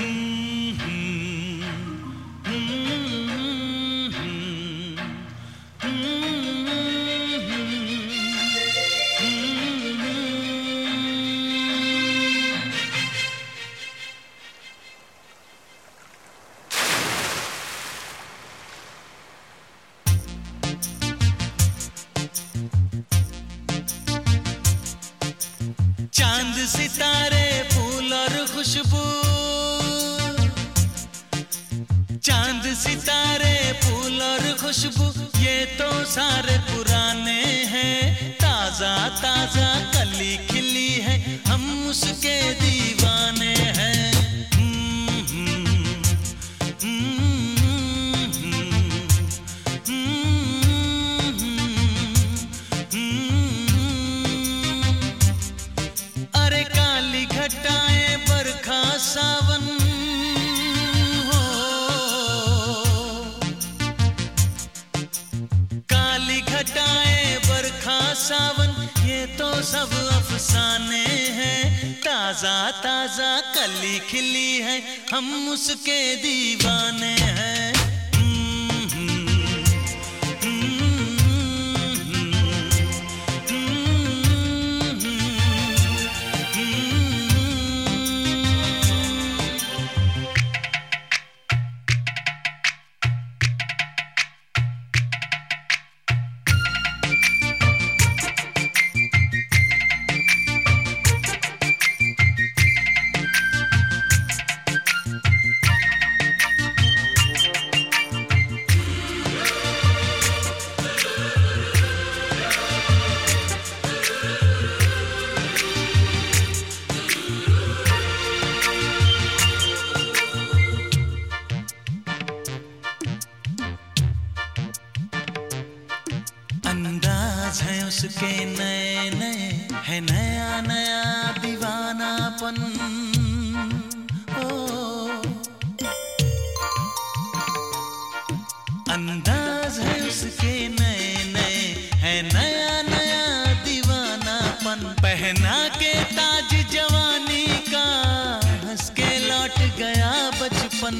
चांद सितारे फूल और खुशबू, चांद सितारे फूल और खुशबू, ये तो सारे पुराने हैं। ताजा ताजा कली खिली है, हम उसके दीवाने हैं। अरे काली घटाएं बरखा सावन हो, काली घटाएं बरखा सावन, ये तो सब अफसाने हैं। ताजा ताजा कली खिली है, हम उसके दीवाने हैं। अंदाज है उसके नए नए, है नया नया दीवानापन। ओ अंदाज है उसके नए नए, है नया नया दीवानापन। पहना के ताज जवानी का, हंस के लौट गया बचपन।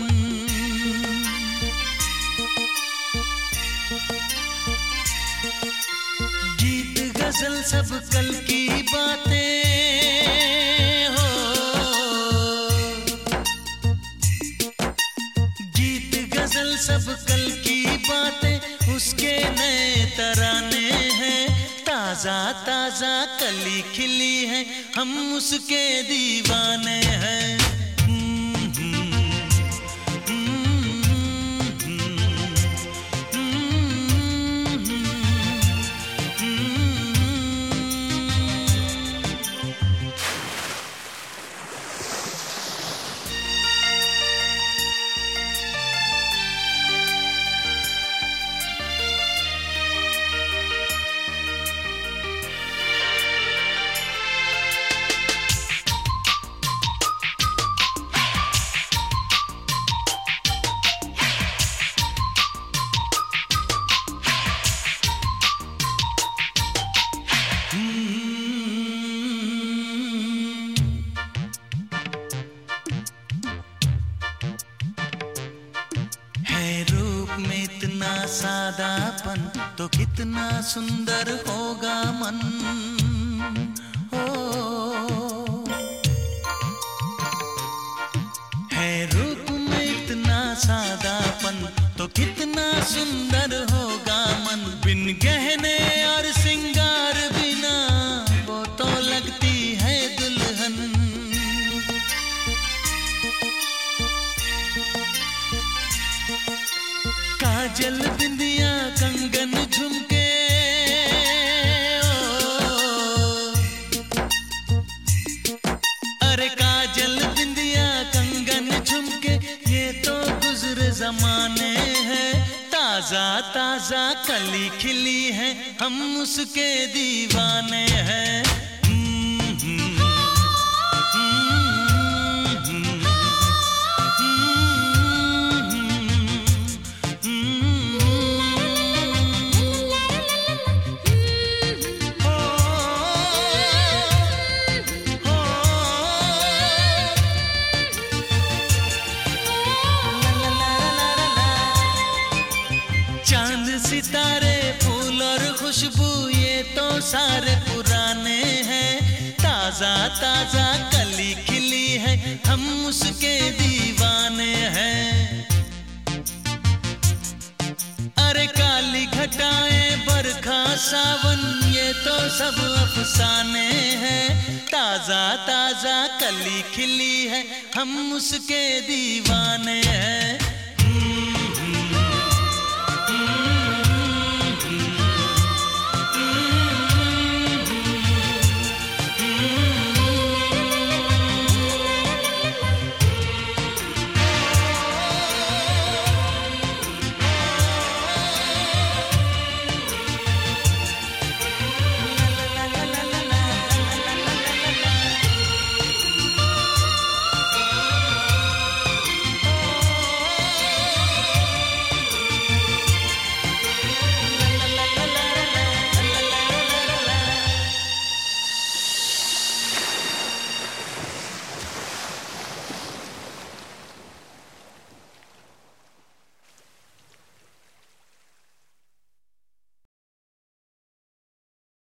गीत गजल सब कल की बातें हो, गीत गजल सब कल की बातें, उसके नए तराने हैं। ताजा ताजा कली खिली है, हम उसके दीवाने हैं। में इतना सादापन, तो कितना सुंदर होगा मन। हो है रूप में इतना सादापन, तो कितना सुंदर होगा मन। बिन गहने और सिंगार बिना, वो तो लगती है दुल्हन। काजल बिंदिया कंगन झुमके, अरे काजल बिंदिया कंगन झुमके, ये तो गुजरे जमाने हैं। ताजा ताजा कली खिली है, हम उसके दीवाने हैं। सारे पुराने हैं। ताजा ताजा कली खिली है, हम उसके दीवाने हैं। अरे काली घटाएं बरखा सावन, ये तो सब अफसाने हैं। ताजा ताजा कली खिली है, हम उसके दीवाने हैं।